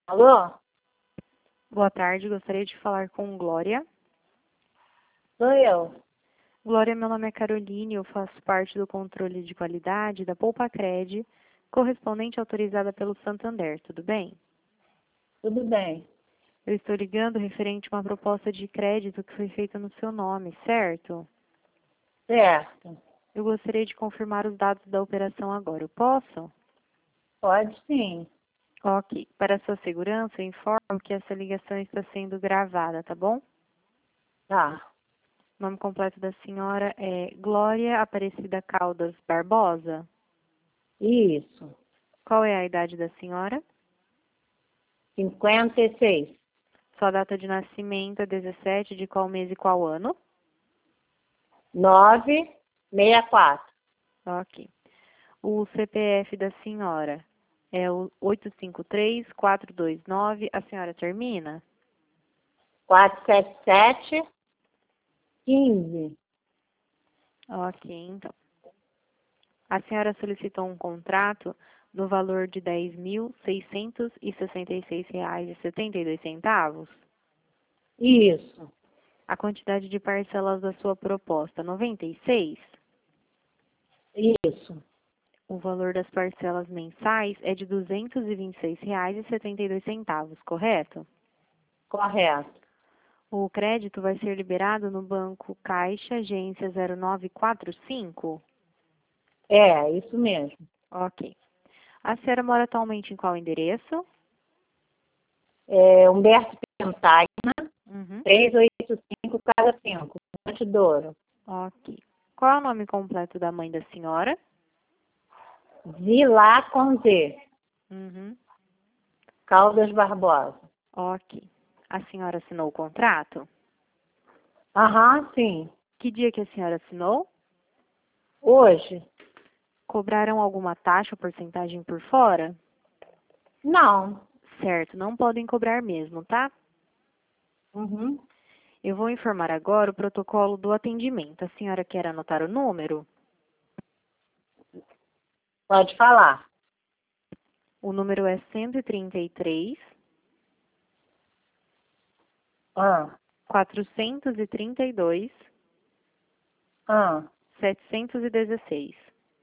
Alô? Boa tarde, gostaria de falar com Glória. Sou eu. Glória, meu nome é Caroline, eu faço parte do controle de qualidade da Poupa-Cred, correspondente autorizada pelo Santander, tudo bem? Tudo bem. Eu estou ligando referente a uma proposta de crédito que foi feita no seu nome, certo? Certo. Eu gostaria de confirmar os dados da operação agora, eu posso? Pode sim. Ok. Para sua segurança, eu informo que essa ligação está sendo gravada, tá bom? Tá. O nome completo da senhora é Glória Aparecida Caldas Barbosa. Isso. Qual é a idade da senhora? 56. Sua data de nascimento é 17 de qual mês e qual ano? 964. Ok. O CPF da senhora é o 853429. A senhora termina? 477 15. Ok, então. A senhora solicitou um contrato no valor de R$ 10.666,72. Isso. A quantidade de parcelas da sua proposta, 96. Isso. O valor das parcelas mensais é de R$ 226,72, correto? Correto. O crédito vai ser liberado no Banco Caixa, agência 0945? É, isso mesmo. Ok. A senhora mora atualmente em qual endereço? Humberto Pentagna, Uhum. 385 Casa 5, Monte Douro. Ok. Qual é o nome completo da mãe da senhora? Vila com Z. Uhum. Caldas Barbosa. Ok. A senhora assinou o contrato? Aham, sim. Que dia que a senhora assinou? Hoje? Cobraram alguma taxa ou porcentagem por fora? Não. Certo, não podem cobrar mesmo, tá? Uhum. Eu vou informar agora o protocolo do atendimento. A senhora quer anotar o número? Pode falar. O número é 133 Ah, 432 ah. 716.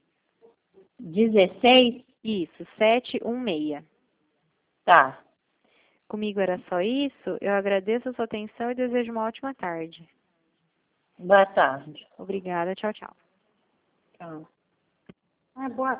16? Isso, 716. Tá. Comigo era só isso. Eu agradeço a sua atenção e desejo uma ótima tarde. Boa tarde. Obrigada, tchau, tchau. Tchau. Ah, boa